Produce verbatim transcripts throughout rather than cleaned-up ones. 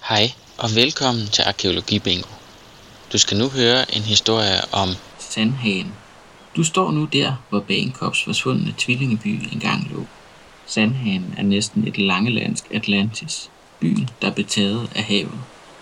Hej og velkommen til Arkæologibingo. Du skal nu høre en historie om Sandhagen. Du står nu der, hvor Bagenkops forsvundne tvillingeby engang lå. Sandhagen er næsten et langelandsk Atlantis. Byen, der blev taget af havet.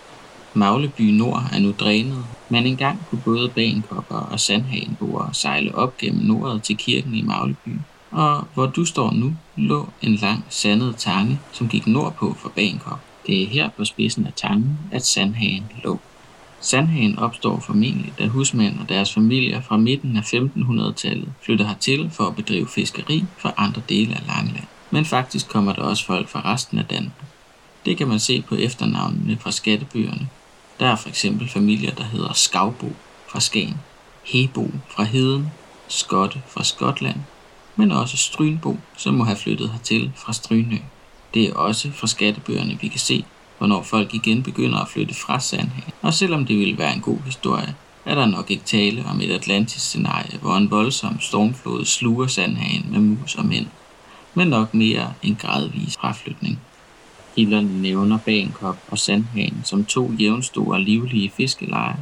Magleby Nord er nu drænet, men engang kunne både Bagenkopper og Sandhagenboere sejle op gennem nordet til kirken i Magleby. Og hvor du står nu, lå en lang sandet tange, som gik nordpå fra Bagenkop. Det er her på spidsen af tangen, at Sandhagen lå. Sandhagen opstår formentlig, da husmænd og deres familier fra midten af femtenhundredetallet flytter hertil for at bedrive fiskeri fra andre dele af Langeland. Men faktisk kommer der også folk fra resten af Danmark. Det kan man se på efternavnene fra skattebøgerne. Der er for eksempel familier, der hedder Skavbo fra Skagen, Hebo fra Heden, Skotte fra Skotland, men også Strynbo, som må have flyttet hertil fra Strynø. Det er også fra skattebøgerne, vi kan se, hvornår folk igen begynder at flytte fra Sandhagen. Og selvom det ville være en god historie, er der nok ikke tale om et atlantisk scenarie, hvor en voldsom stormflod sluger Sandhagen med mus og mænd, men nok mere en gradvis fraflytning. Kilderne nævner Bagenkop og Sandhagen som to jævnstore livlige fiskelejre,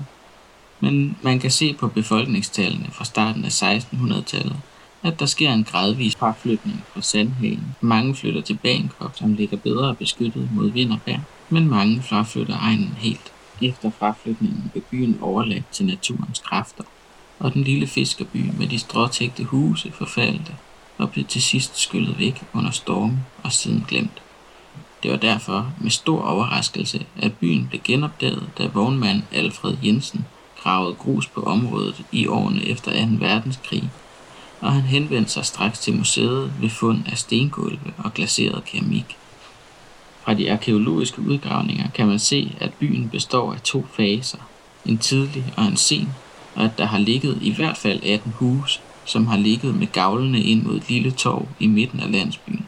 men man kan se på befolkningstallene fra starten af sekstenhundredetallet, at der sker en gradvis fraflytning fra Sandhagen. Mange flytter til Bagenkop, som ligger bedre beskyttet mod vind og vejr, men mange fraflytter egnen helt. Efter fraflytningen blev byen overladt til naturens kræfter, og den lille fiskerby med de stråtægte huse forfaldte og blev til sidst skyllet væk under storme og siden glemt. Det var derfor med stor overraskelse, at byen blev genopdaget, da vognmand Alfred Jensen gravede grus på området i årene efter anden verdenskrig, og han henvendte sig straks til museet ved fund af stengulve og glaseret keramik. Fra de arkæologiske udgravninger kan man se, at byen består af to faser, en tidlig og en sen, og at der har ligget i hvert fald atten huse, som har ligget med gavlene ind mod et lille torv i midten af landsbyen.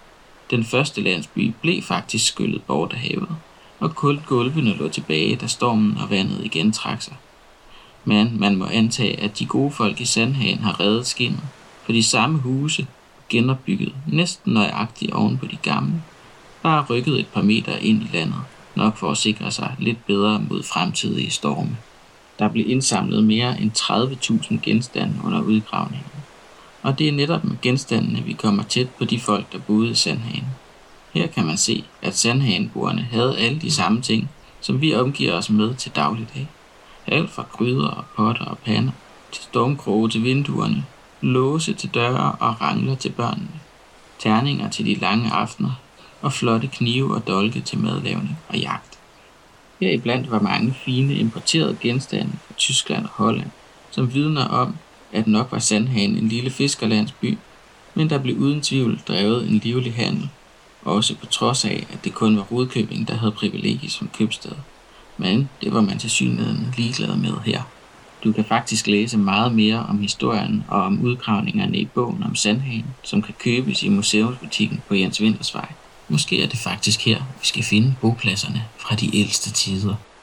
Den første landsby blev faktisk skyllet bort af havet, og kun gulvene lå tilbage, da stormen og vandet igen trak sig. Men man må antage, at de gode folk i Sandhagen har reddet skindet, for de samme huse, genopbygget næsten nøjagtigt oven på de gamle, bare rykket et par meter ind i landet, nok for at sikre sig lidt bedre mod fremtidige storme. Der blev indsamlet mere end tredive tusind genstande under udgravningen, og det er netop med genstandene, vi kommer tæt på de folk, der boede i Sandhagen. Her kan man se, at Sandhagenboerne havde alle de samme ting, som vi omgiver os med til dagligdag. Alt fra gryder og potter og pander, til stormkroge til vinduerne, låse til døre og rangler til børnene, terninger til de lange aftener og flotte knive og dolke til madlavning og jagt. Heriblandt var mange fine importerede genstande fra Tyskland og Holland, som vidner om, at nok var Sandhagen en lille fiskerlandsby, men der blev uden tvivl drevet en livlig handel, også på trods af, at det kun var Rudkøbing, der havde privilegier som købstad. Men det var man tilsyneladende ligeglad med her. Du kan faktisk læse meget mere om historien og om udgravningerne i bogen om Sandhagen, som kan købes i museumsbutikken på Jens Winters Vej. Måske er det faktisk her, vi skal finde bopladserne fra de ældste tider.